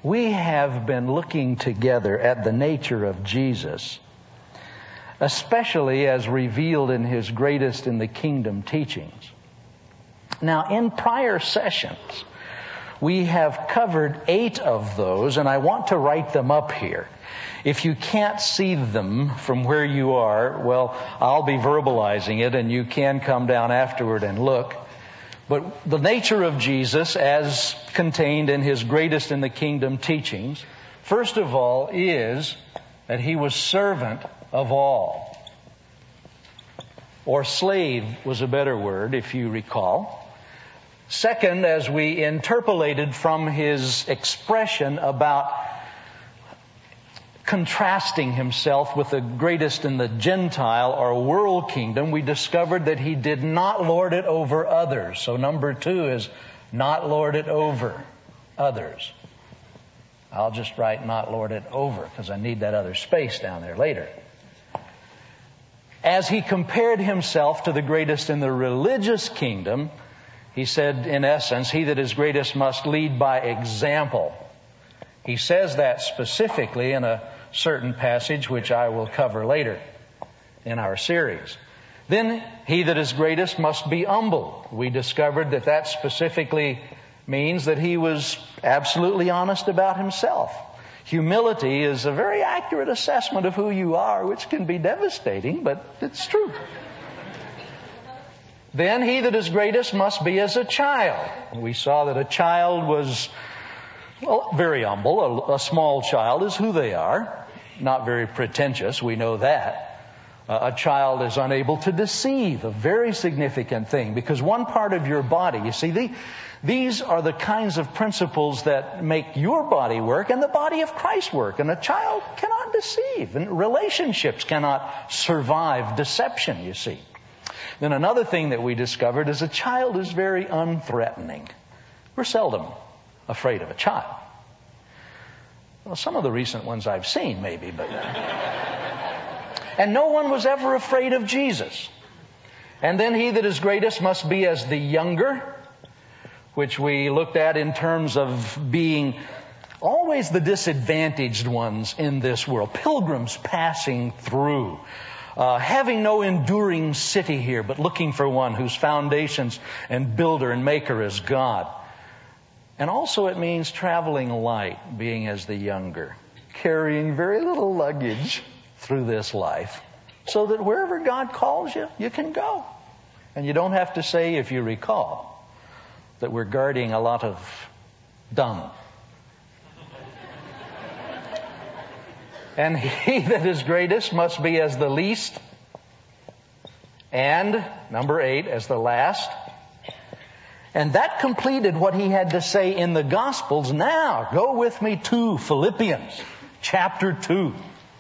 we have been looking together at the nature of Jesus, especially as revealed in His greatest in the kingdom teachings. Now, in prior sessions, we have covered 8 of those, and I want to write them up here. If you can't see them from where you are, well, I'll be verbalizing it, and you can come down afterward and look. But the nature of Jesus, as contained in His greatest in the kingdom teachings, first of all, is that He was servant of all. Or slave was a better word, if you recall. Second, as we interpolated from His expression about contrasting Himself with the greatest in the Gentile or world kingdom, we discovered that He did not lord it over others. So number 2 is not lord it over others. I'll just write not lord it over because I need that other space down there later. As He compared Himself to the greatest in the religious kingdom, He said, in essence, he that is greatest must lead by example. He says that specifically in a certain passage, which I will cover later in our series. Then, he that is greatest must be humble. We discovered that that specifically means that he was absolutely honest about himself. Humility is a very accurate assessment of who you are, which can be devastating, but it's true. Then he that is greatest must be as a child. We saw that a child was very humble. A small child is who they are. Not very pretentious, we know that. A child is unable to deceive, a very significant thing, because one part of your body, you see, these are the kinds of principles that make your body work and the body of Christ work. And a child cannot deceive, and relationships cannot survive deception, you see. Then another thing that we discovered is a child is very unthreatening. We're seldom afraid of a child. Well, some of the recent ones I've seen, maybe, but... And no one was ever afraid of Jesus. And then he that is greatest must be as the younger, which we looked at in terms of being always the disadvantaged ones in this world. Pilgrims passing through. Having no enduring city here, but looking for one whose foundations and builder and maker is God. And also it means traveling light, being as the younger, carrying very little luggage through this life, so that wherever God calls you, you can go. And you don't have to say, if you recall, that we're guarding a lot of dung. And he that is greatest must be as the least, and, number 8, as the last. And that completed what he had to say in the Gospels. Now, go with me to Philippians chapter 2.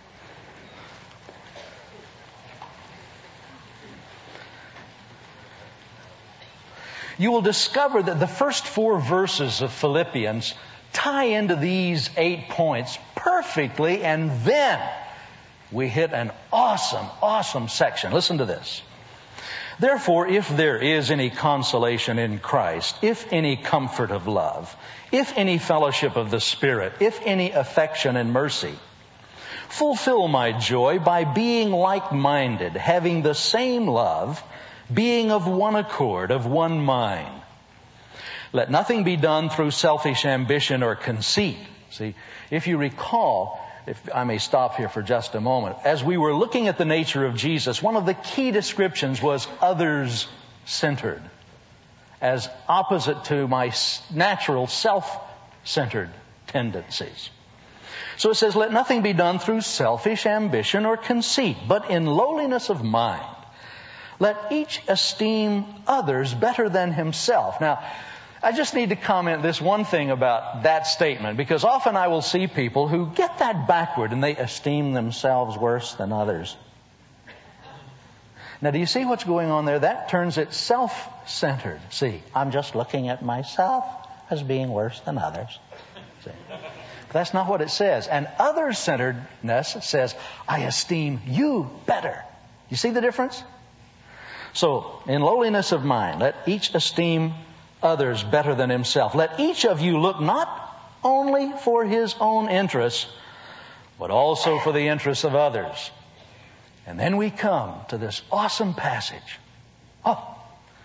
You will discover that the first 4 verses of Philippians tie into these 8 points perfectly, and then we hit an awesome section. Listen to this. Therefore, if there is any consolation in Christ, if any comfort of love, if any fellowship of the Spirit, if any affection and mercy, fulfill my joy by being like-minded, having the same love, being of one accord, of one mind. Let nothing be done through selfish ambition or conceit. See, if you recall, if I may stop here for just a moment, as we were looking at the nature of Jesus, one of the key descriptions was others-centered, as opposite to my natural self-centered tendencies. So it says, let nothing be done through selfish ambition or conceit, but in lowliness of mind. Let each esteem others better than himself. Now, I just need to comment this one thing about that statement, because often I will see people who get that backward and they esteem themselves worse than others. Now, do you see what's going on there? That turns it self-centered. See, I'm just looking at myself as being worse than others. See? That's not what it says. And other-centeredness says, I esteem you better. You see the difference? So, in lowliness of mind, let each esteem others better than himself. Let each of you look not only for his own interests, but also for the interests of others. And then we come to this awesome passage. Oh,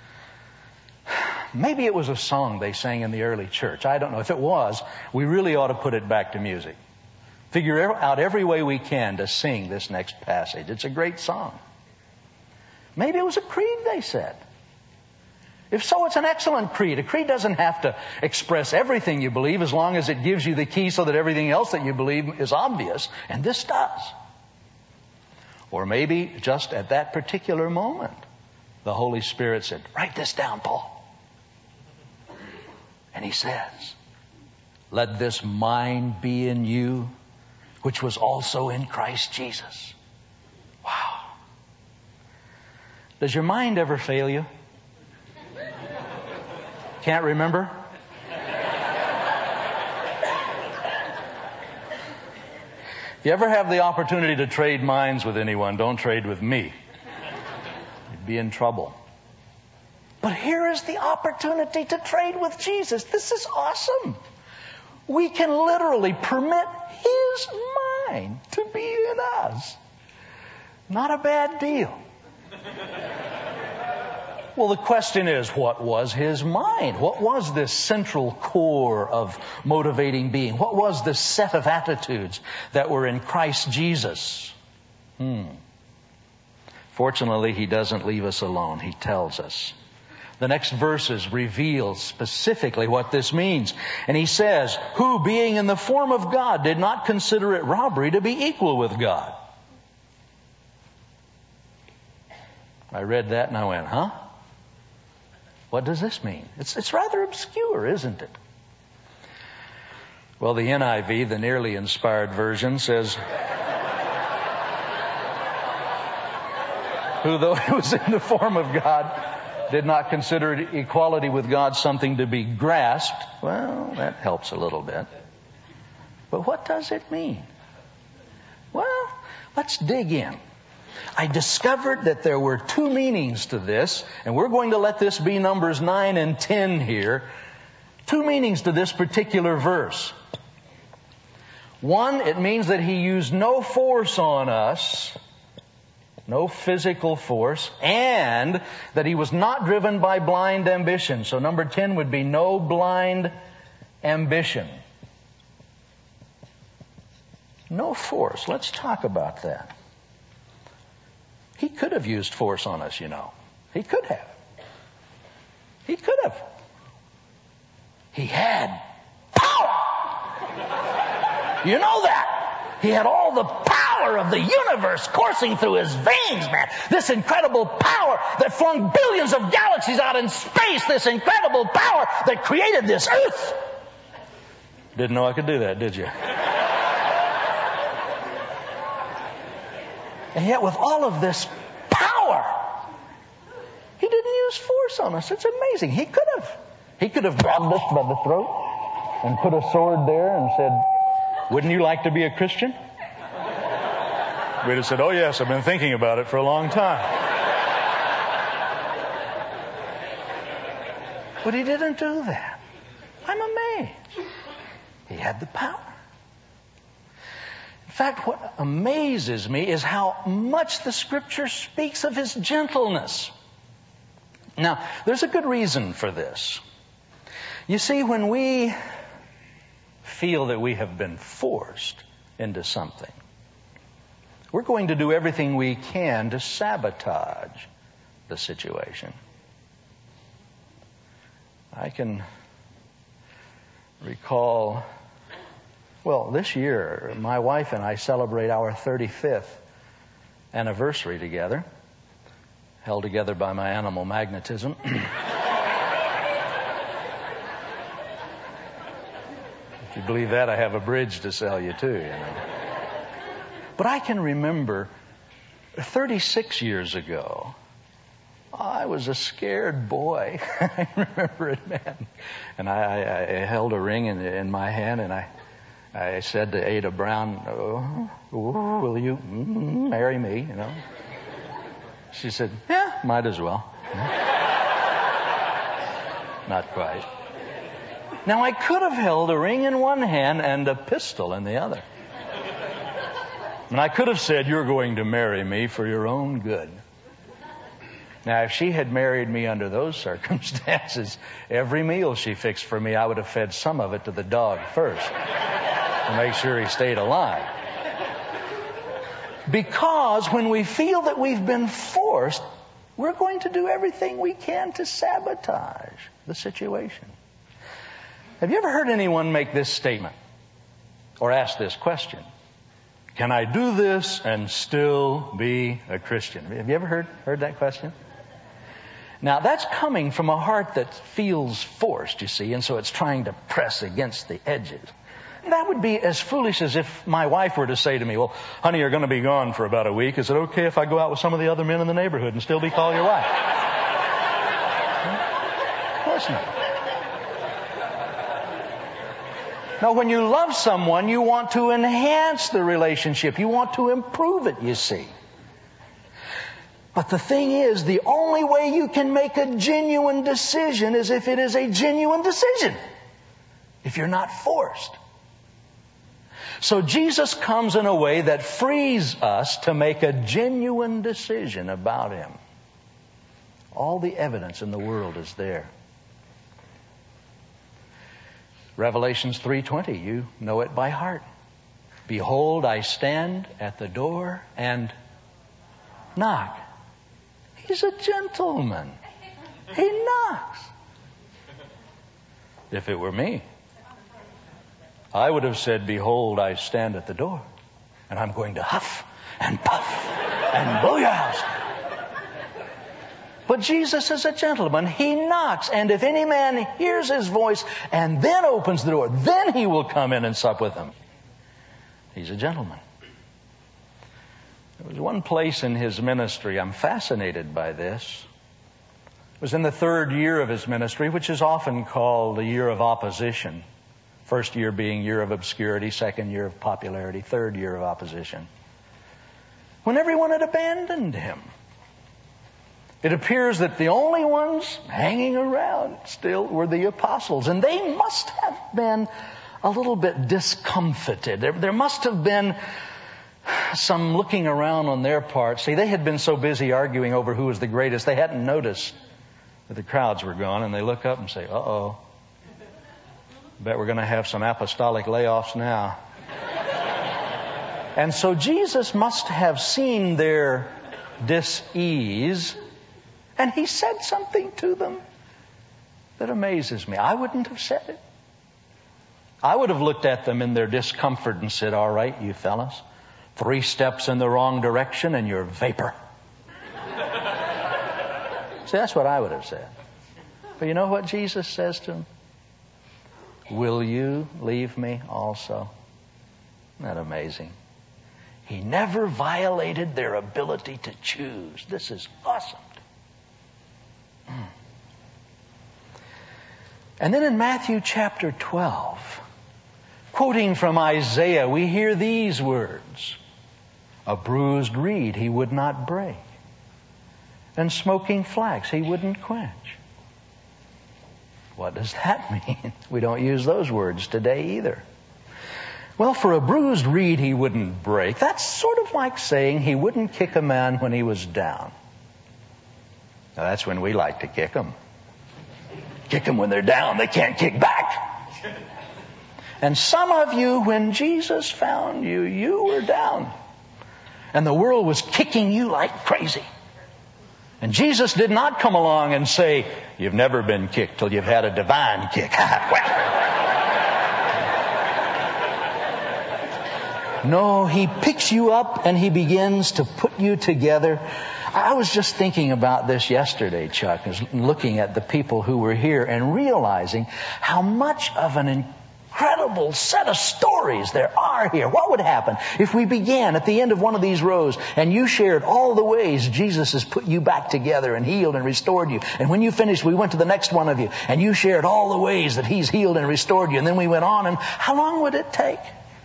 maybe it was a song they sang in the early church. I don't know. If it was, we really ought to put it back to music. Figure out every way we can to sing this next passage. It's a great song. Maybe it was a creed they said. If so, it's an excellent creed. A creed doesn't have to express everything you believe as long as it gives you the key so that everything else that you believe is obvious. And this does. Or maybe just at that particular moment, the Holy Spirit said, write this down, Paul. And he says, let this mind be in you, which was also in Christ Jesus. Wow. Does your mind ever fail you? Can't remember? If you ever have the opportunity to trade minds with anyone, don't trade with me. You'd be in trouble. But here is the opportunity to trade with Jesus. This is awesome. We can literally permit His mind to be in us. Not a bad deal. Well, the question is, what was His mind? What was this central core of motivating being? What was this set of attitudes that were in Christ Jesus? Fortunately, He doesn't leave us alone. He tells us. The next verses reveal specifically what this means. And He says, who being in the form of God did not consider it robbery to be equal with God. I read that and I went, huh? What does this mean? It's rather obscure, isn't it? Well, the NIV, the nearly inspired version, says, who though He was in the form of God, did not consider equality with God something to be grasped. Well, that helps a little bit. But what does it mean? Well, let's dig in. I discovered that there were two meanings to this, and we're going to let this be Numbers 9 and 10 here. Two meanings to this particular verse. One, it means that He used no force on us, no physical force, and that He was not driven by blind ambition. So number 10 would be no blind ambition. No force. Let's talk about that. He could have used force on us, you know. He could have. He could have. He had power. You know that. He had all the power of the universe coursing through His veins, man. This incredible power that flung billions of galaxies out in space. This incredible power that created this earth. Didn't know I could do that, did you? And yet with all of this power, He didn't use force on us. It's amazing. He could have. He could have grabbed us by the throat and put a sword there and said, wouldn't you like to be a Christian? We'd have said, oh yes, I've been thinking about it for a long time. But He didn't do that. I'm amazed. He had the power. In fact, what amazes me is how much the Scripture speaks of His gentleness. Now, there's a good reason for this. You see, when we feel that we have been forced into something, we're going to do everything we can to sabotage the situation. I can recall, well, this year, my wife and I celebrate our 35th anniversary together, held together by my animal magnetism. If you believe that, I have a bridge to sell you too, you know. But I can remember 36 years ago, I was a scared boy. I remember it, man. And I held a ring in my hand, and I said to Ada Brown, oh, will you marry me, you know? She said, yeah, might as well. Not quite. Now, I could have held a ring in one hand and a pistol in the other. And I could have said, "You're going to marry me for your own good." Now, if she had married me under those circumstances, every meal she fixed for me, I would have fed some of it to the dog first to make sure he stayed alive. Because when we feel that we've been forced, we're going to do everything we can to sabotage the situation. Have you ever heard anyone make this statement or ask this question? Can I do this and still be a Christian? Have you ever heard that question? Now, that's coming from a heart that feels forced, you see, and so it's trying to press against the edges. That would be as foolish as if my wife were to say to me, "Well, honey, you're going to be gone for about a week. Is it okay if I go out with some of the other men in the neighborhood and still be called your wife?" Of course not. Now, when you love someone, you want to enhance the relationship. You want to improve it, you see. But the thing is, the only way you can make a genuine decision is if it is a genuine decision. If you're not forced. So Jesus comes in a way that frees us to make a genuine decision about Him. All the evidence in the world is there. Revelations 3:20, you know it by heart. "Behold, I stand at the door and knock." He's a gentleman. He knocks. If it were me, I would have said, "Behold, I stand at the door, and I'm going to huff and puff and blow your house." But Jesus is a gentleman. He knocks, and if any man hears His voice and then opens the door, then He will come in and sup with them. He's a gentleman. There was one place in His ministry, I'm fascinated by this. It was in the 3rd year of His ministry, which is often called the year of opposition. 1st year being year of obscurity, 2nd year of popularity, 3rd year of opposition. When everyone had abandoned Him. It appears that the only ones hanging around still were the apostles. And they must have been a little bit discomfited. There must have been some looking around on their part. See, they had been so busy arguing over who was the greatest, they hadn't noticed that the crowds were gone. And they look up and say, "Uh-oh. Bet we're going to have some apostolic layoffs now." And so Jesus must have seen their dis-ease, and He said something to them that amazes me. I wouldn't have said it. I would have looked at them in their discomfort and said, "All right, you fellas, 3 steps in the wrong direction and you're vapor." See, that's what I would have said. But you know what Jesus says to them? "Will you leave me also?" Isn't that amazing? He never violated their ability to choose. This is awesome. And then in Matthew chapter 12, quoting from Isaiah, we hear these words: "A bruised reed He would not break, and smoking flax He wouldn't quench." What does that mean? We don't use those words today either. Well, for a bruised reed He wouldn't break, that's sort of like saying He wouldn't kick a man when he was down. Now, that's when we like to kick them. Kick them when they're down. They can't kick back. And some of you, when Jesus found you, you were down. And the world was kicking you like crazy. And Jesus did not come along and say, "You've never been kicked till you've had a divine kick." No, He picks you up and He begins to put you together. I was just thinking about this yesterday, Chuck, looking at the people who were here and realizing how much of an incredible set of stories there are here. What would happen if we began at the end of one of these rows and you shared all the ways Jesus has put you back together and healed and restored you? And when you finished, we went to the next one of you and you shared all the ways that He's healed and restored you. And then we went on, and how long would it take?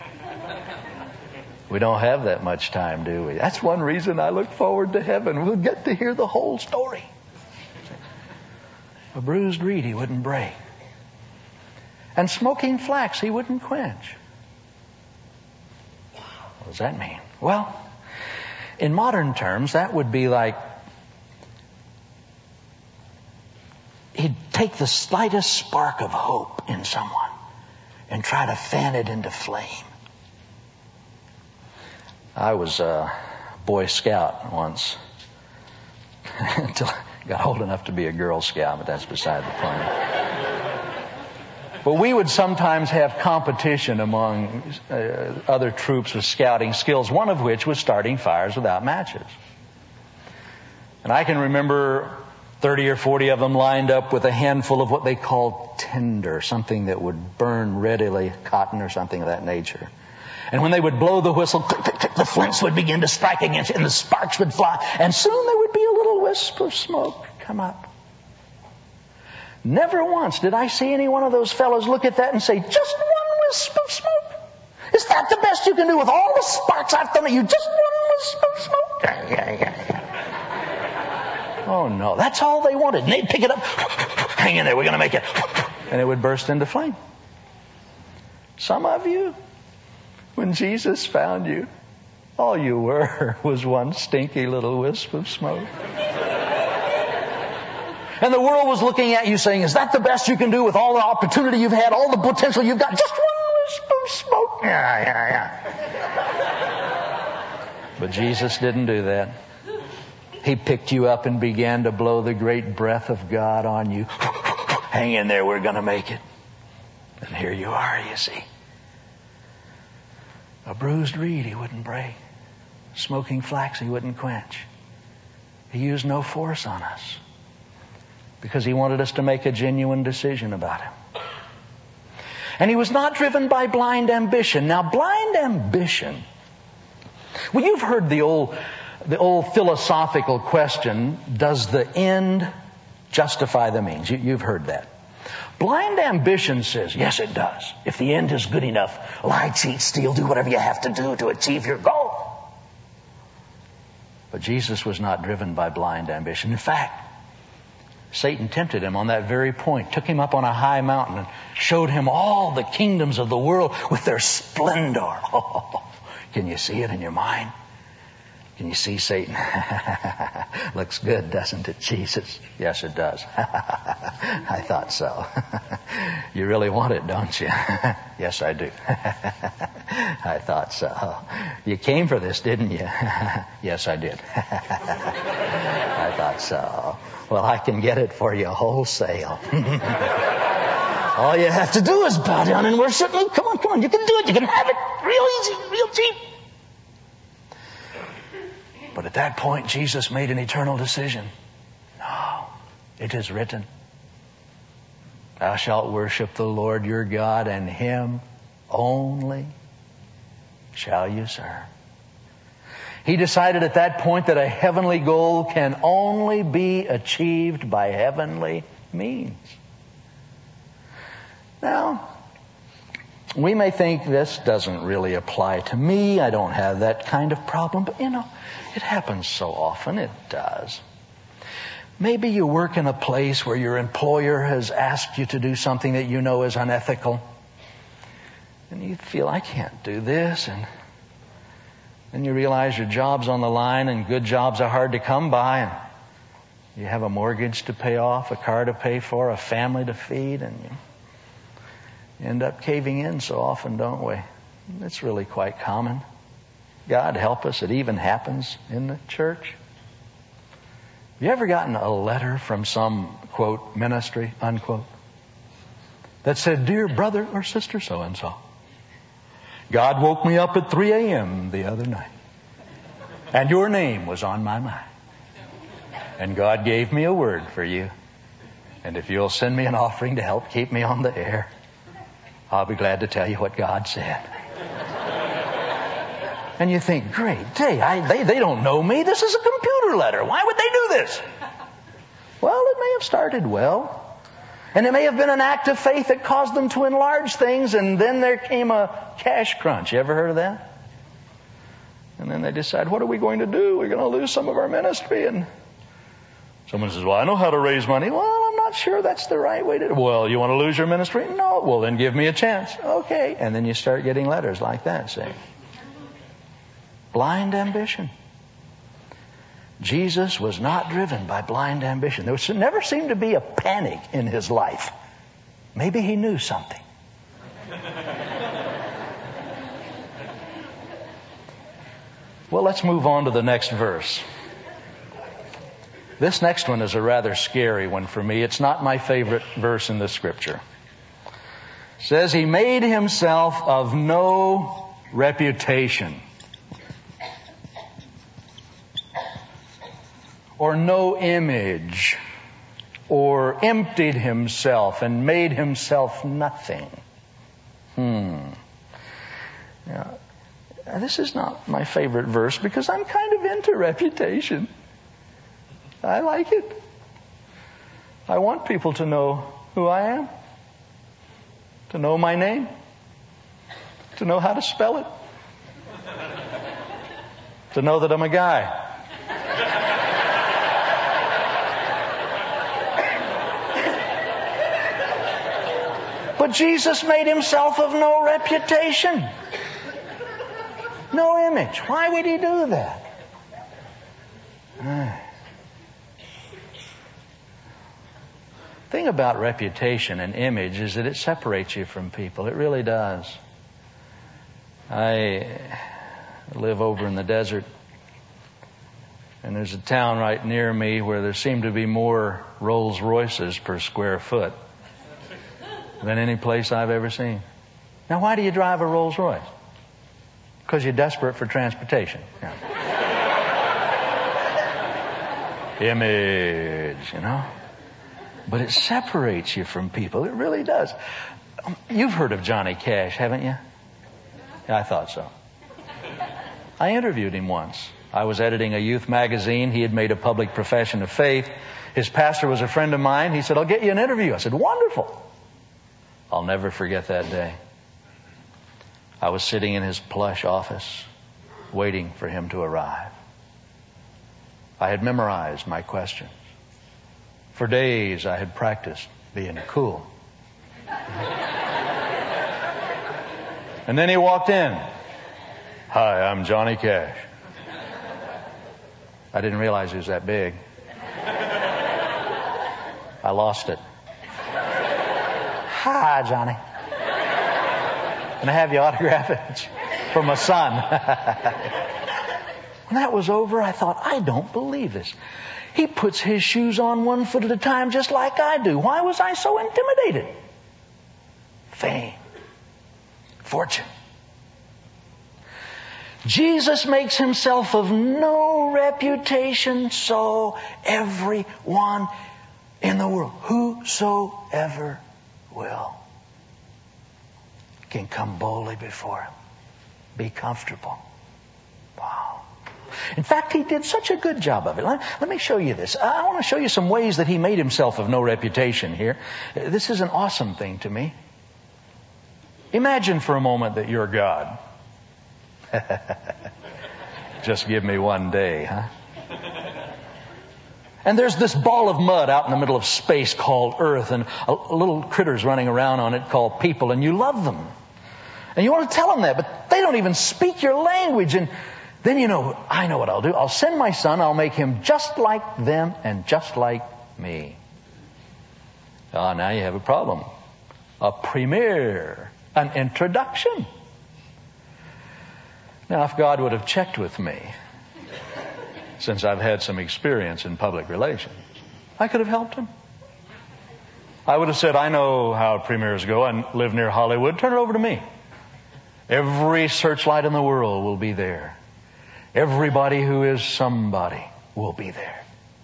We don't have that much time, do we? That's one reason I look forward to heaven. We'll get to hear the whole story. A bruised reed He wouldn't break. And smoking flax he wouldn't quench. What does that mean? Well, in modern terms, that would be like he'd take the slightest spark of hope in someone and try to fan it into flame. I was a Boy Scout once until I got old enough to be a Girl Scout, but that's beside the point. But we would sometimes have competition among other troops with scouting skills, one of which was starting fires without matches. And I can remember 30 or 40 of them lined up with a handful of what they called tinder, something that would burn readily, cotton or something of that nature. And when they would blow the whistle, click, click, click, the flints would begin to strike against it and the sparks would fly. And soon there would be a little wisp of smoke come up. Never once did I see any one of those fellows look at that and say, just one wisp of smoke? Is that the best you can do with all the sparks I've thrown at you? Just one wisp of smoke? Oh no, that's all they wanted. And they'd pick it up, hang in there, we're going to make it. And it would burst into flame. Some of you, when Jesus found you, all you were was one stinky little wisp of smoke. And the world was looking at you saying, is that the best you can do with all the opportunity you've had, all the potential you've got? Just one wisp of smoke. Yeah. But Jesus didn't do that. He picked you up and began to blow the great breath of God on you. Hang in there, we're going to make it. And here you are, you see. A bruised reed he wouldn't break. Smoking flax he wouldn't quench. He used no force on us because he wanted us to make a genuine decision about him. And he was not driven by blind ambition. Now, blind ambition. Well, you've heard the old philosophical question, does the end justify the means? You've heard that. Blind ambition says, yes, it does. If the end is good enough, lie, cheat, steal, do whatever you have to do to achieve your goal. But Jesus was not driven by blind ambition. In fact, Satan tempted him on that very point, took him up on a high mountain and showed him all the kingdoms of the world with their splendor. Oh, can you see it in your mind? Can you see Satan? Looks good, doesn't it, Jesus? Yes, it does. I thought so. You really want it, don't you? Yes, I do. I thought so. You came for this, didn't you? Yes, I did. I thought so. Well, I can get it for you wholesale. All you have to do is bow down and worship me. Come on. You can do it. You can have it real easy, real cheap. But at that point, Jesus made an eternal decision. No, it is written, thou shalt worship the Lord your God, and him only shall you serve. He decided at that point that a heavenly goal can only be achieved by heavenly means. Now, we may think this doesn't really apply to me. I don't have that kind of problem. But, it happens so often. It does. Maybe you work in a place where your employer has asked you to do something that you know is unethical. And you feel, I can't do this. And then you realize your job's on the line and good jobs are hard to come by. And you have a mortgage to pay off, a car to pay for, a family to feed. And you end up caving in so often, don't we? It's really quite common. God help us, it even happens in the church. Have you ever gotten a letter from some, quote, ministry, unquote, that said, dear brother or sister so-and-so, God woke me up at 3 a.m. the other night, and your name was on my mind. And God gave me a word for you. And if you'll send me an offering to help keep me on the air, I'll be glad to tell you what God said. And you think, great day, they don't know me. This is a computer letter. Why would they do this? Well, it may have started well. And it may have been an act of faith that caused them to enlarge things, and then there came a cash crunch. You ever heard of that? And then they decide, what are we going to do? We're going to lose some of our ministry. And someone says, well, I know how to raise money. Well, I'm I'm not sure that's the right way to do it. Well, you want to lose your ministry? No. Well, then give me a chance. Okay. And then you start getting letters like that saying, blind ambition. Jesus was not driven by blind ambition. There never seemed to be a panic in his life. Maybe he knew something. Well, let's move on to the next verse. This next one is a rather scary one for me. It's not my favorite verse in the scripture. It says, he made himself of no reputation. Or no image. Or emptied himself and made himself nothing. Now, this is not my favorite verse because I'm kind of into reputation. I like it. I want people to know who I am. To know my name. To know how to spell it. To know that I'm a guy. But Jesus made himself of no reputation. No image. Why would he do that? The thing about reputation and image is that it separates you from people. It really does. I live over in the desert, and there's a town right near me where there seem to be more Rolls Royces per square foot than any place I've ever seen. Now, why do you drive a Rolls Royce? Because you're desperate for transportation. Yeah. Image, you know. But it separates you from people. It really does. You've heard of Johnny Cash, haven't you? Yeah, I thought so. I interviewed him once. I was editing a youth magazine. He had made a public profession of faith. His pastor was a friend of mine. He said, I'll get you an interview. I said, wonderful. I'll never forget that day. I was sitting in his plush office, waiting for him to arrive. I had memorized my questions. For days I had practiced being cool. And then he walked in. Hi, I'm Johnny Cash. I didn't realize he was that big. I lost it. Hi, Johnny. Can I have your autograph? It's for my son. When that was over, I thought, I don't believe this. He puts his shoes on one foot at a time just like I do. Why was I so intimidated? Fame. Fortune. Jesus makes himself of no reputation, so everyone in the world, whosoever will, can come boldly before him. Be comfortable. Wow. In fact, he did such a good job of it. Let me show you this. I want to show you some ways that he made himself of no reputation here. This is an awesome thing to me. Imagine for a moment that you're God. Just give me one day, huh? And there's this ball of mud out in the middle of space called Earth, and little critters running around on it called people, and you love them. And you want to tell them that, but they don't even speak your language. And then I know what I'll do. I'll send my son, I'll make him just like them and just like me. Now you have a problem. A premiere, an introduction. Now, if God would have checked with me, since I've had some experience in public relations, I could have helped him. I would have said, I know how premieres go. I live near Hollywood. Turn it over to me. Every searchlight in the world will be there. Everybody who is somebody will be there.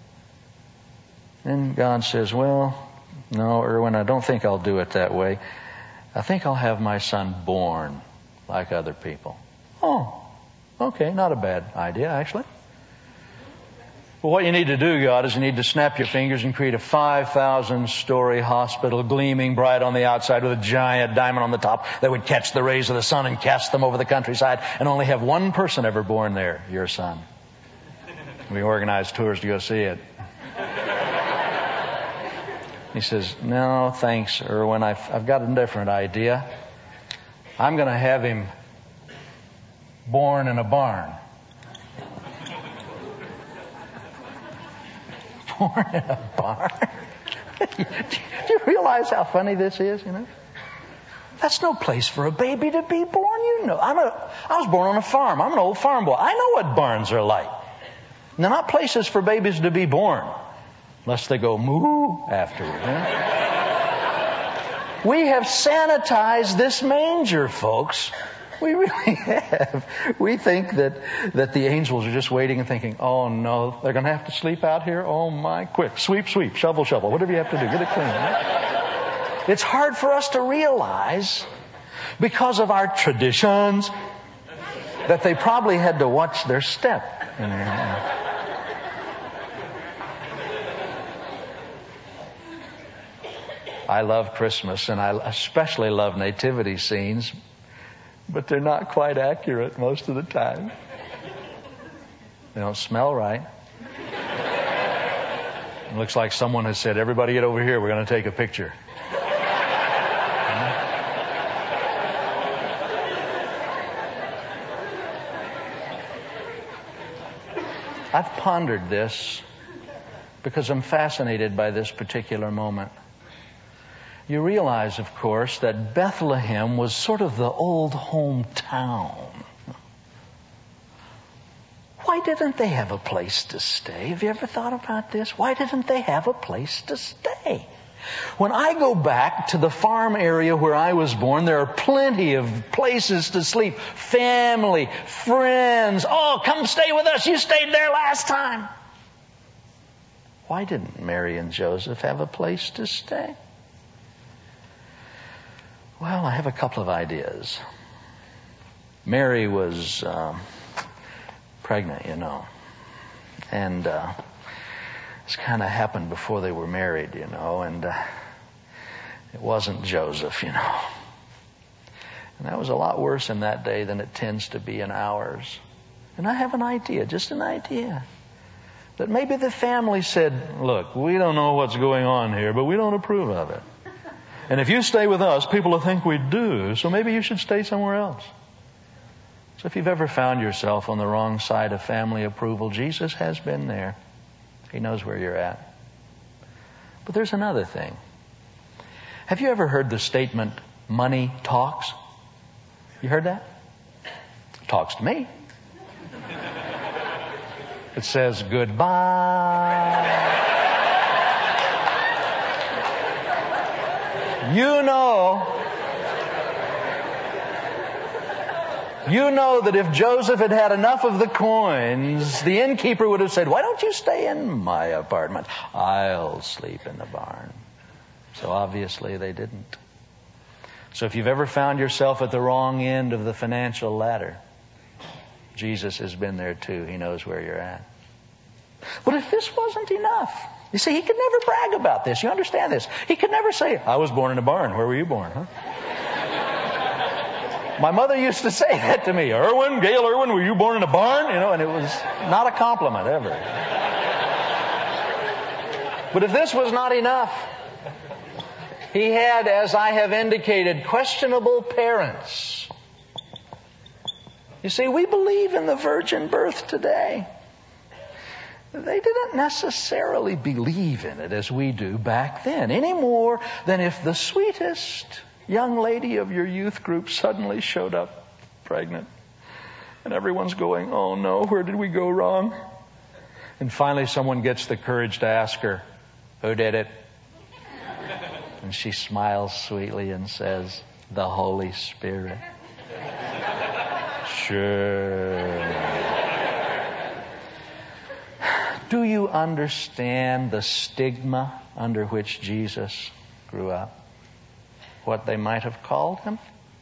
And God says, well, no, Erwin, I don't think I'll do it that way. I think I'll have my son born like other people. Oh, okay, not a bad idea, actually. Well, what you need to do, God, is you need to snap your fingers and create a 5,000-story hospital gleaming bright on the outside with a giant diamond on the top that would catch the rays of the sun and cast them over the countryside, and only have one person ever born there, your son. We organize tours to go see it. He says, no, thanks, Erwin. I've got a different idea. I'm going to have him born in a barn. Born in a barn? Do you realize how funny this is, you know? That's no place for a baby to be born, you know. I was born on a farm. I'm an old farm boy. I know what barns are like. They're not places for babies to be born. Unless they go moo afterward. You know? We have sanitized this manger, folks. We really have. We think that the angels are just waiting and thinking, oh no, they're going to have to sleep out here? Oh my, quick, sweep, sweep, shovel, shovel, whatever you have to do, get it clean. Right? It's hard for us to realize, because of our traditions, that they probably had to watch their step. I love Christmas, and I especially love nativity scenes, but they're not quite accurate most of the time. They don't smell right. It looks like someone has said, everybody get over here, we're going to take a picture. I've pondered this because I'm fascinated by this particular moment. You realize, of course, that Bethlehem was sort of the old hometown. Why didn't they have a place to stay? Have you ever thought about this? Why didn't they have a place to stay? When I go back to the farm area where I was born, there are plenty of places to sleep. Family, friends. Oh, come stay with us. You stayed there last time. Why didn't Mary and Joseph have a place to stay? Well, I have a couple of ideas. Mary was pregnant, you know. And this kind of happened before they were married, you know. And it wasn't Joseph, you know. And that was a lot worse in that day than it tends to be in ours. And I have an idea, just an idea, that maybe the family said, look, we don't know what's going on here, but we don't approve of it. And if you stay with us, people will think we do, so maybe you should stay somewhere else. So if you've ever found yourself on the wrong side of family approval, Jesus has been there. He knows where you're at. But there's another thing. Have you ever heard the statement, money talks? You heard that? It talks to me. It says goodbye. You know that if Joseph had had enough of the coins, the innkeeper would have said, why don't you stay in my apartment? I'll sleep in the barn. So obviously they didn't. So if you've ever found yourself at the wrong end of the financial ladder, Jesus has been there too. He knows where you're at. But if this wasn't enough, you see, he could never brag about this. You understand this? He could never say, I was born in a barn. Where were you born, huh? My mother used to say that to me. Gail Irwin, were you born in a barn? You know, and it was not a compliment ever. But if this was not enough, he had, as I have indicated, questionable parents. You see, we believe in the virgin birth today. They didn't necessarily believe in it as we do back then, any more than if the sweetest young lady of your youth group suddenly showed up pregnant. And everyone's going, oh no, where did we go wrong? And finally someone gets the courage to ask her, who did it? And she smiles sweetly and says, the Holy Spirit. Sure. Do you understand the stigma under which Jesus grew up? What they might have called him?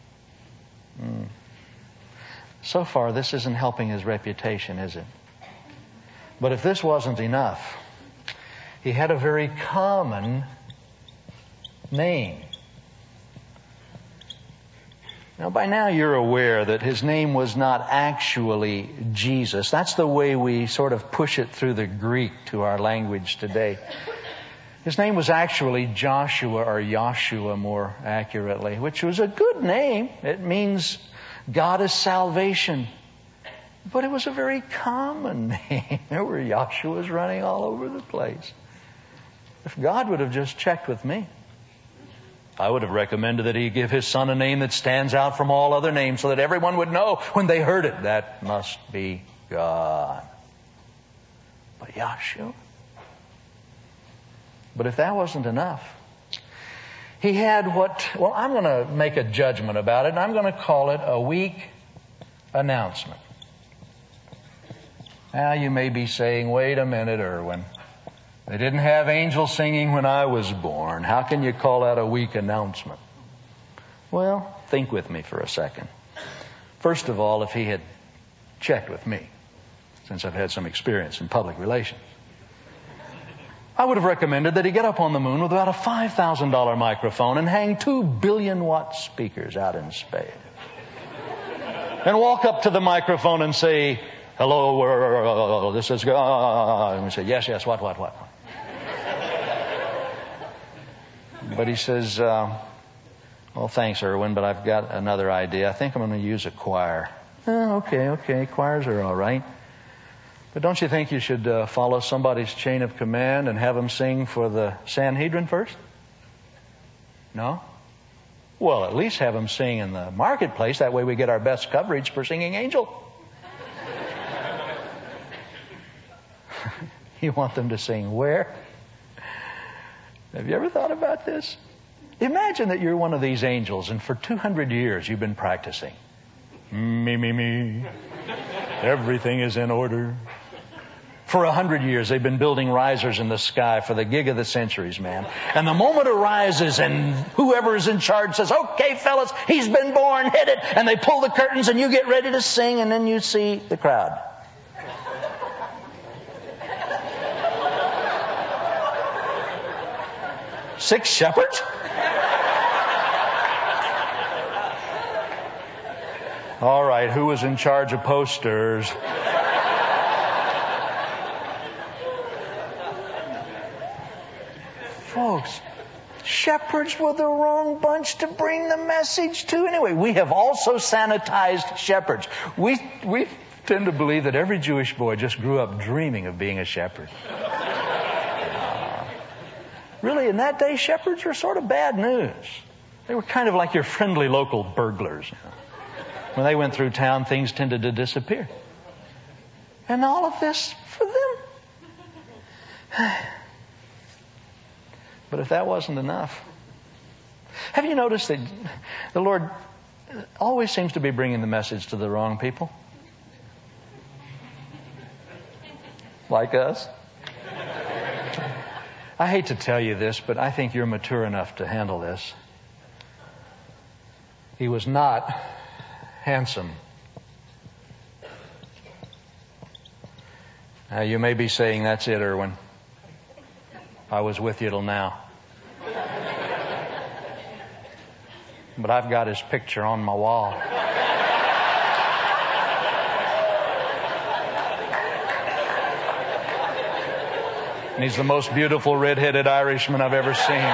So far, this isn't helping his reputation, is it? But if this wasn't enough, he had a very common name. Now, by now you're aware that his name was not actually Jesus. That's the way we sort of push it through the Greek to our language today. His name was actually Joshua, or Yahshua more accurately, which was a good name. It means God is salvation. But it was a very common name. There were Yahshuas running all over the place. If God would have just checked with me, I would have recommended that He give His Son a name that stands out from all other names so that everyone would know when they heard it, that must be God. But Yahshua? But if that wasn't enough, He had I'm going to make a judgment about it, and I'm going to call it a weak announcement. Now you may be saying, wait a minute, Erwin. They didn't have angels singing when I was born. How can you call that a weak announcement? Well, think with me for a second. First of all, if He had checked with me, since I've had some experience in public relations, I would have recommended that He get up on the moon with about a $5,000 microphone and hang 2 billion-watt speakers out in space. And walk up to the microphone and say, hello, world, this is God. And we say, yes, what? But He says, well, thanks, Erwin, but I've got another idea. I think I'm going to use a choir. Okay, choirs are all right. But don't you think you should follow somebody's chain of command and have them sing for the Sanhedrin first? No? Well, at least have them sing in the marketplace. That way we get our best coverage for singing angel. You want them to sing where? Have you ever thought about this? Imagine that you're one of these angels and for 200 years you've been practicing. Me. Everything is in order. For 100 years they've been building risers in the sky for the gig of the centuries, man. And the moment arises and whoever is in charge says, okay, fellas, he's been born, hit it. And they pull the curtains and you get ready to sing, and then you see the crowd. Six shepherds? All right, who was in charge of posters? Folks, shepherds were the wrong bunch to bring the message to. Anyway, we have also sanitized shepherds. We tend to believe that every Jewish boy just grew up dreaming of being a shepherd. Really, in that day, shepherds were sort of bad news. They were kind of like your friendly local burglars. When they went through town, things tended to disappear. And all of this for them. But if that wasn't enough, have you noticed that the Lord always seems to be bringing the message to the wrong people? Like us? I hate to tell you this, but I think you're mature enough to handle this. He was not handsome. Now you may be saying, that's it, Erwin. I was with you till now. But I've got his picture on my wall. And he's the most beautiful red-headed Irishman I've ever seen.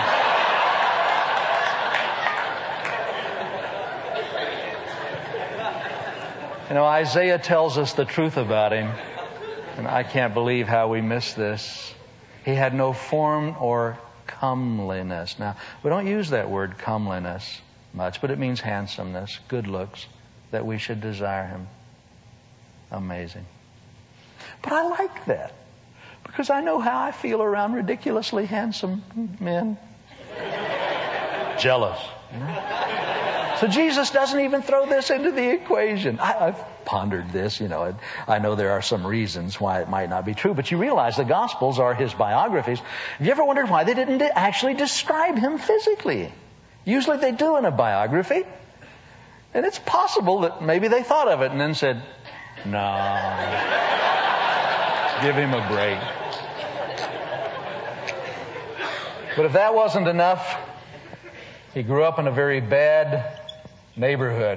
You know, Isaiah tells us the truth about him. And I can't believe how we miss this. He had no form or comeliness. Now, we don't use that word comeliness much, but it means handsomeness, good looks, that we should desire him. Amazing. But I like that, because I know how I feel around ridiculously handsome men. Jealous. So Jesus doesn't even throw this into the equation. I've pondered this, I know there are some reasons why it might not be true, but you realize the Gospels are his biographies. Have you ever wondered why they didn't actually describe him physically? Usually they do in a biography. And it's possible that maybe they thought of it and then said, no, give him a break. But if that wasn't enough, he grew up in a very bad neighborhood.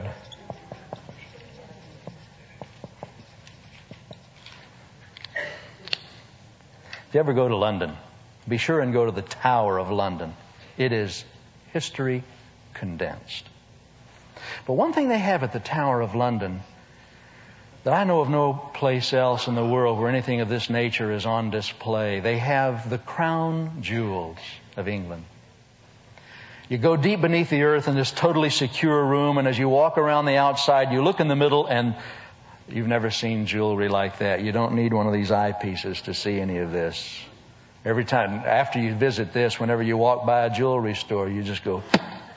If you ever go to London, be sure and go to the Tower of London. It is history condensed. But one thing they have at the Tower of London that I know of no place else in the world where anything of this nature is on display. They have the crown jewels of England. You go deep beneath the earth in this totally secure room, and as you walk around the outside, you look in the middle, and you've never seen jewelry like that. You don't need one of these eyepieces to see any of this. Every time, after you visit this, whenever you walk by a jewelry store, you just go...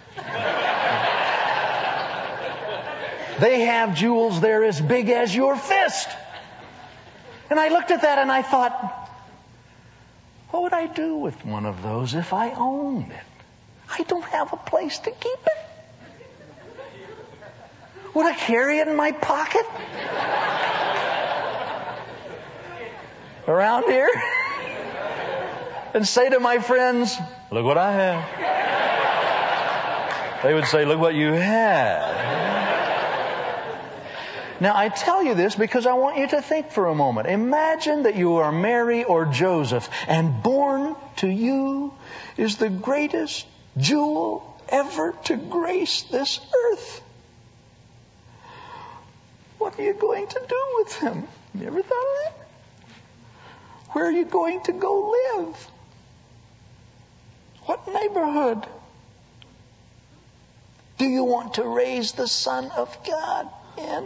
They have jewels there as big as your fist. And I looked at that and I thought, what would I do with one of those if I owned it? I don't have a place to keep it. Would I carry it in my pocket? Around here? And say to my friends, look what I have. They would say, look what you have. Now, I tell you this because I want you to think for a moment. Imagine that you are Mary or Joseph, and born to you is the greatest jewel ever to grace this earth. What are you going to do with him? You ever thought of that? Where are you going to go live? What neighborhood? Do you want to raise the Son of God in?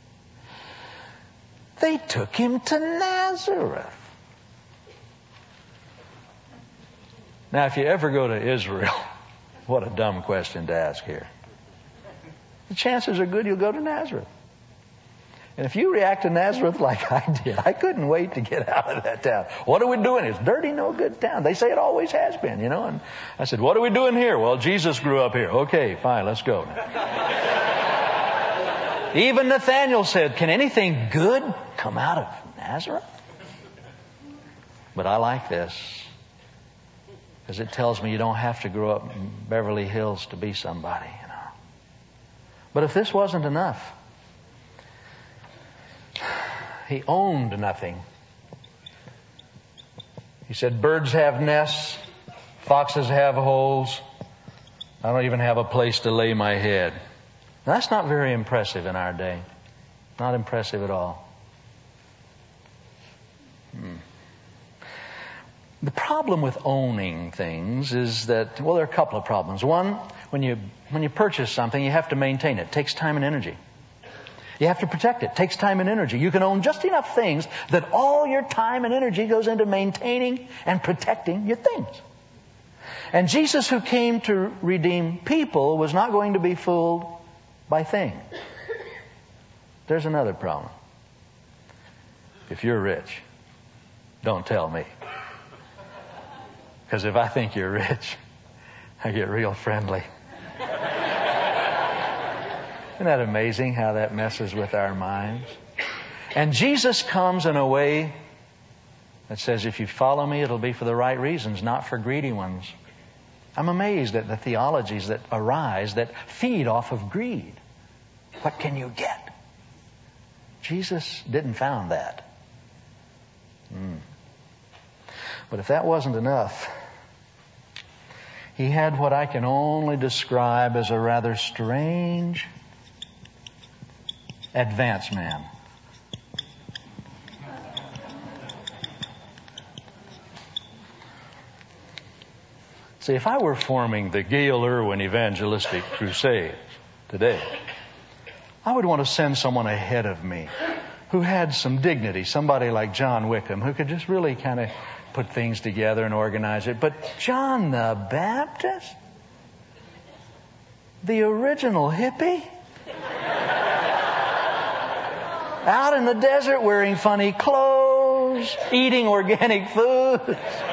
They took him to Nazareth. Now, if you ever go to Israel, what a dumb question to ask here. The chances are good you'll go to Nazareth. And if you react to Nazareth like I did, I couldn't wait to get out of that town. What are we doing? It's dirty, no good town. They say it always has been, And I said, what are we doing here? Well, Jesus grew up here. Okay, fine, let's go. Even Nathanael said, can anything good come out of Nazareth? But I like this, because it tells me you don't have to grow up in Beverly Hills to be somebody, But if this wasn't enough, he owned nothing. He said, birds have nests, foxes have holes. I don't even have a place to lay my head. Now, that's not very impressive in our day. Not impressive at all. The problem with owning things is that, there are a couple of problems. One, when you purchase something, you have to maintain it. It takes time and energy. You have to protect it. It takes time and energy. You can own just enough things that all your time and energy goes into maintaining and protecting your things. And Jesus, who came to redeem people, was not going to be fooled by things. There's another problem. If you're rich, don't tell me. Because if I think you're rich, I get real friendly. Isn't that amazing how that messes with our minds? And Jesus comes in a way that says, if you follow me, it'll be for the right reasons, not for greedy ones. I'm amazed at the theologies that arise that feed off of greed. What can you get? Jesus didn't found that. But if that wasn't enough, he had what I can only describe as a rather strange advance man. See, if I were forming the Gail Irwin Evangelistic Crusade today, I would want to send someone ahead of me who had some dignity, somebody like John Wickham, who could just really kind of put things together and organize it. But John the Baptist, the original hippie, out in the desert wearing funny clothes, eating organic foods,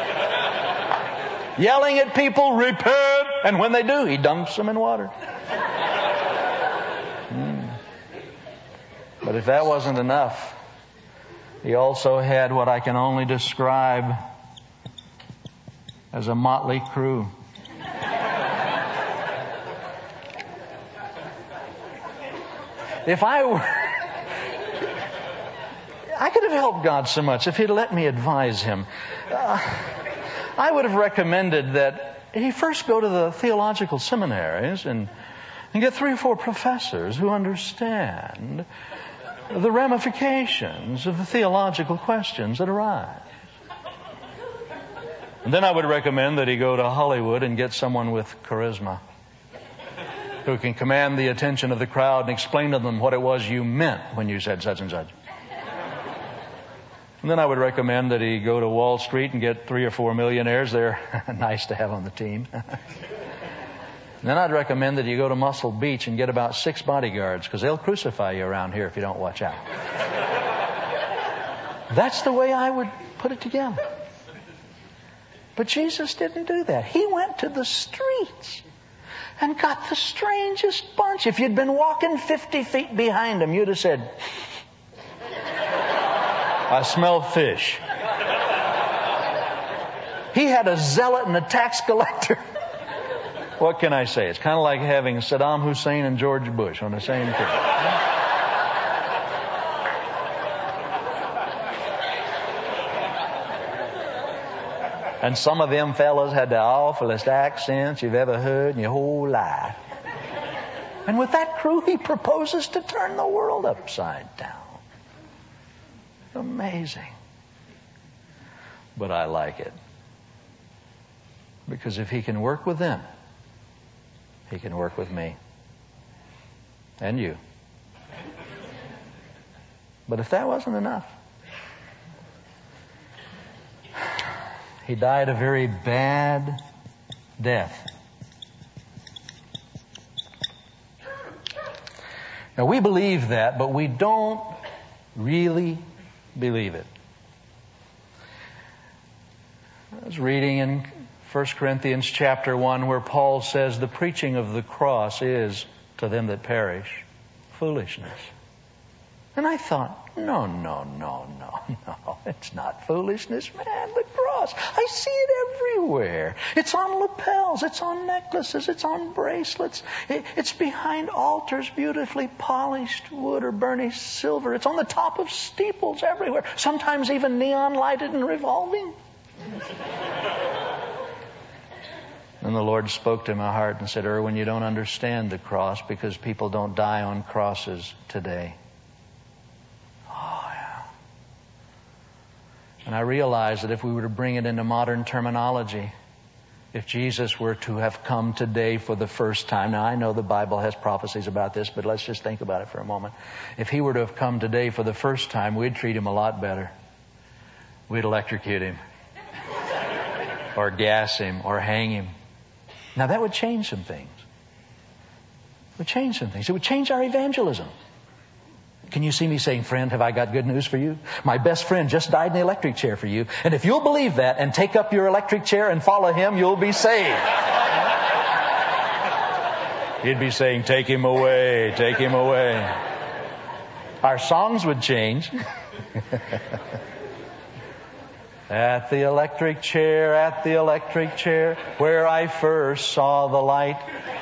yelling at people, repent, and when they do, he dunks them in water. But if that wasn't enough, he also had what I can only describe as a motley crew. If I could have helped God so much if he'd let me advise him. I would have recommended that he first go to the theological seminaries and get 3 or 4 professors who understand the ramifications of the theological questions that arise. And then I would recommend that he go to Hollywood and get someone with charisma who can command the attention of the crowd and explain to them what it was you meant when you said such and such. And then I would recommend that he go to Wall Street and get 3 or 4 millionaires. They're nice to have on the team. And then I'd recommend that you go to Muscle Beach and get about 6 bodyguards, because they'll crucify you around here if you don't watch out. That's the way I would put it together. But Jesus didn't do that. He went to the streets and got the strangest bunch. If you'd been walking 50 feet behind him, you'd have said, I smell fish. He had a zealot and a tax collector. What can I say? It's kind of like having Saddam Hussein and George Bush on the same team. And some of them fellas had the awfulest accents you've ever heard in your whole life. And with that crew, he proposes to turn the world upside down. Amazing. But I like it. Because if he can work with them, he can work with me. And you. But if that wasn't enough, he died a very bad death. Now we believe that, but we don't really believe it. I was reading in 1 Corinthians chapter 1 where Paul says the preaching of the cross is, to them that perish, foolishness. And I thought, no. It's not foolishness, man. The cross. I see it everywhere. It's on lapels. It's on necklaces. It's on bracelets. It's behind altars, beautifully polished wood or burnished silver. It's on the top of steeples everywhere. Sometimes even neon lighted and revolving. And the Lord spoke to my heart and said, Erwin, you don't understand the cross because people don't die on crosses today. Oh, yeah. And I realized that if we were to bring it into modern terminology, if Jesus were to have come today for the first time, now I know the Bible has prophecies about this, but let's just think about it for a moment. If he were to have come today for the first time, we'd treat him a lot better. We'd electrocute him, or gas him, or hang him. Now that would change some things. It would change some things. It would change our evangelism. Can you see me saying, friend, have I got good news for you? My best friend just died in the electric chair for you. And if you'll believe that and take up your electric chair and follow him, you'll be saved. He'd be saying, take him away, take him away. Our songs would change. At the electric chair, where I first saw the light.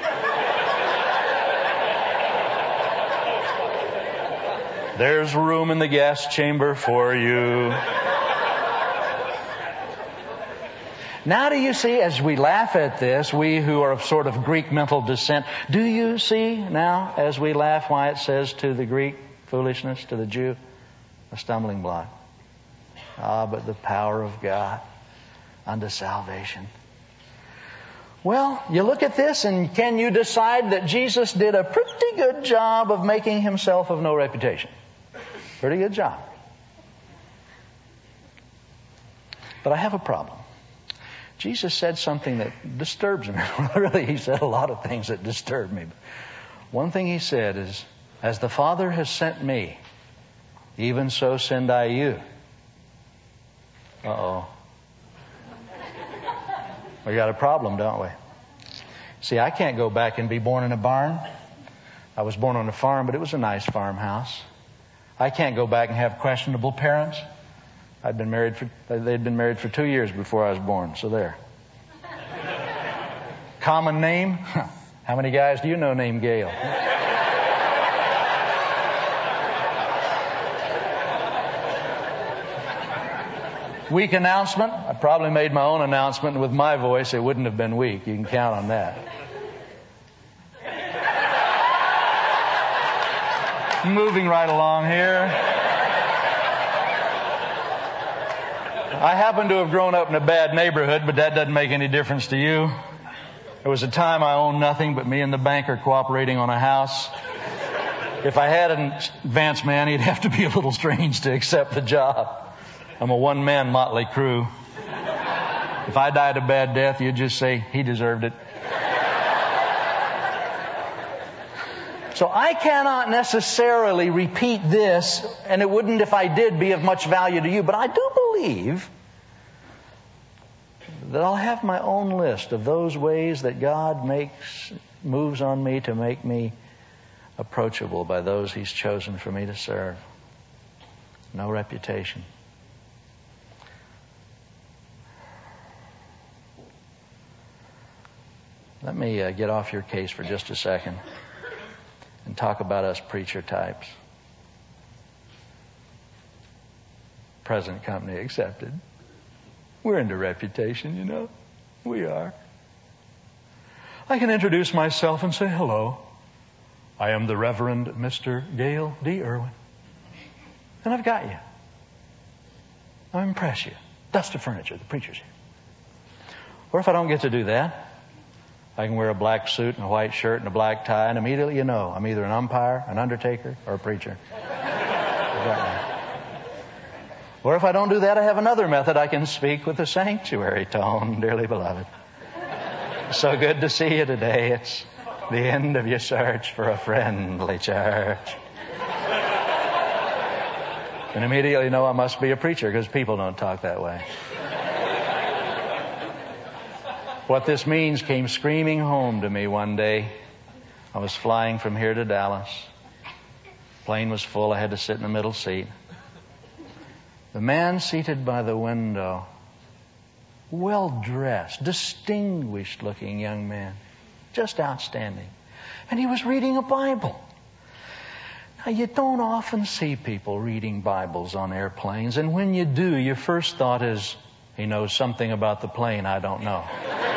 There's room in the gas chamber for you. Now do you see, as we laugh at this, we who are of sort of Greek mental descent, do you see now, as we laugh, why it says to the Greek, foolishness, to the Jew, a stumbling block? Ah, but the power of God unto salvation. Well, you look at this and can you decide that Jesus did a pretty good job of making himself of no reputation? Pretty good job. But I have a problem. Jesus said something that disturbs me. Really, he said a lot of things that disturb me. One thing he said is, as the Father has sent me, even so send I you. Uh-oh. We got a problem, don't we? See, I can't go back and be born in a barn. I was born on a farm, but it was a nice farmhouse. I can't go back and have questionable parents. They'd been married for 2 years before I was born, so there. Common name? How many guys do you know named Gail? Weak announcement. I probably made my own announcement, and with my voice, it wouldn't have been weak. You can count on that. Moving right along here. I happen to have grown up in a bad neighborhood, but that doesn't make any difference to you. There was a time I owned nothing but me and the banker cooperating on a house. If I had an advance man, he'd have to be a little strange to accept the job. I'm a one-man motley crew. If I died a bad death, you'd just say, he deserved it. So I cannot necessarily repeat this, and it wouldn't, if I did, be of much value to you. But I do believe that I'll have my own list of those ways that God moves on me to make me approachable by those He's chosen for me to serve. No reputation. Let me get off your case for just a second and talk about us preacher types. Present company accepted. We're into reputation, you know. We are. I can introduce myself and say, hello. I am the Reverend Mr. Gale D. Irwin. And I've got you. I'll impress you. Dust the furniture. The preacher's here. Or if I don't get to do that, I can wear a black suit and a white shirt and a black tie, and immediately you know I'm either an umpire, an undertaker, or a preacher. Or if I don't do that, I have another method. I can speak with a sanctuary tone, dearly beloved. So good to see you today. It's the end of your search for a friendly church. And immediately know I must be a preacher because people don't talk that way. What this means came screaming home to me one day. I was flying from here to Dallas. Plane was full. I had to sit in the middle seat. The man seated by the window, well-dressed, distinguished-looking young man, just outstanding. And he was reading a Bible. Now, you don't often see people reading Bibles on airplanes, and when you do, your first thought is, he knows something about the plane I don't know.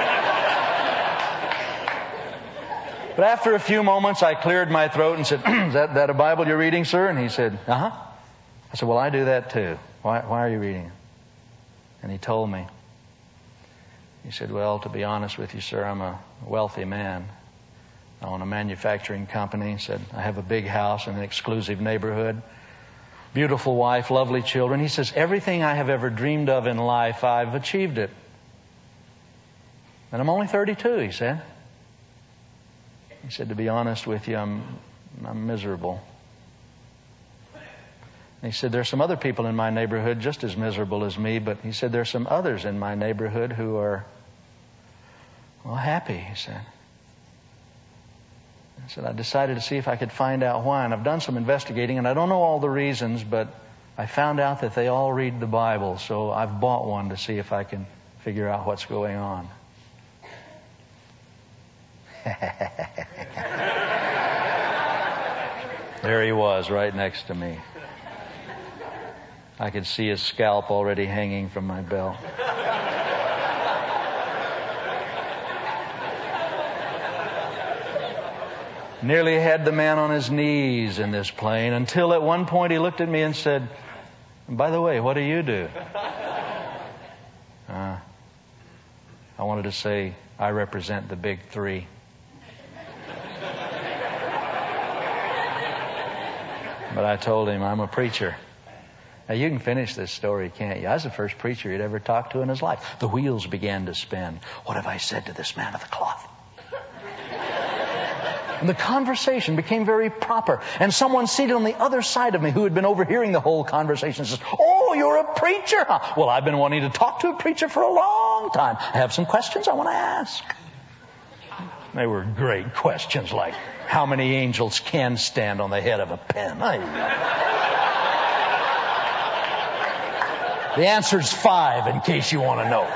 But after a few moments, I cleared my throat and said, is that a Bible you're reading, sir? And he said, uh-huh. I said, well, I do that too. Why are you reading it? And he told me. He said, well, to be honest with you, sir, I'm a wealthy man. I own a manufacturing company. He said, I have a big house in an exclusive neighborhood. Beautiful wife, lovely children. He says, everything I have ever dreamed of in life, I've achieved it. And I'm only 32, he said. He said, to be honest with you, I'm miserable. And he said, there's some other people in my neighborhood just as miserable as me, but he said, there's some others in my neighborhood who are, well, happy, he said. I said, I decided to see if I could find out why, and I've done some investigating, and I don't know all the reasons, but I found out that they all read the Bible, so I've bought one to see if I can figure out what's going on. There he was, right next to me. I could see his scalp already hanging from my belt. Nearly had the man on his knees in this plane until at one point he looked at me and said, by the way, what do you do? I wanted to say, I represent the big three. But I told him, I'm a preacher. Now, you can finish this story, can't you? I was the first preacher he'd ever talked to in his life. The wheels began to spin. What have I said to this man of the cloth? And the conversation became very proper. And someone seated on the other side of me who had been overhearing the whole conversation says, oh, you're a preacher, huh? Well, I've been wanting to talk to a preacher for a long time. I have some questions I want to ask. They were great questions, like how many angels can stand on the head of a pen? The answer's 5, in case you want to know.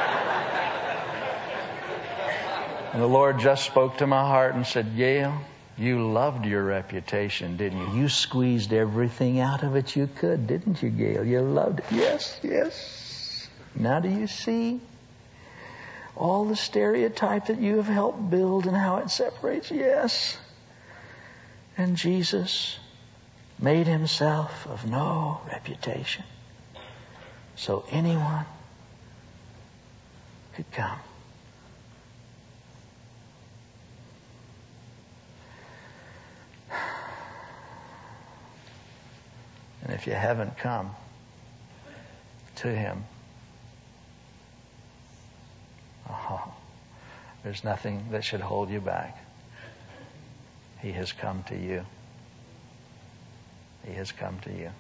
And the Lord just spoke to my heart and said, Yale, You loved your reputation, didn't you? You squeezed everything out of it you could, didn't you, Gail? You loved it. Yes, yes. Now do you see all the stereotype that you have helped build and how it separates? Yes. And Jesus made himself of no reputation, so anyone could come. And if you haven't come to him, there's nothing that should hold you back. He has come to you. He has come to you.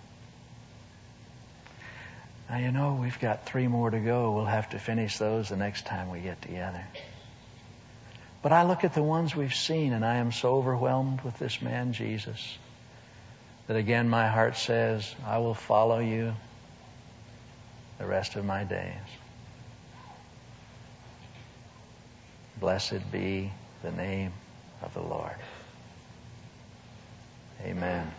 Now, you know, we've got 3 more to go. We'll have to finish those the next time we get together. But I look at the ones we've seen, and I am so overwhelmed with this man, Jesus, that again my heart says, I will follow you the rest of my days. Blessed be the name of the Lord. Amen.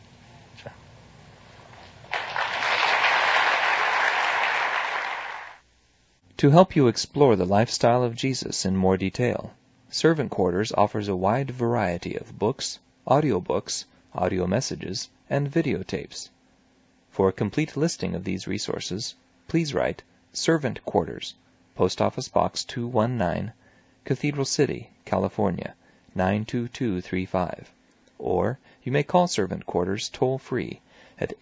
To help you explore the lifestyle of Jesus in more detail, Servant Quarters offers a wide variety of books, audiobooks, audio messages, and videotapes. For a complete listing of these resources, please write Servant Quarters, Post Office Box 219, Cathedral City, California, 92235. Or you may call Servant Quarters toll-free at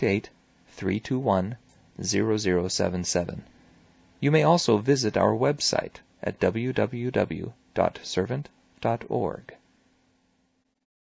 888-321-0077. You may also visit our website at www.servant.org.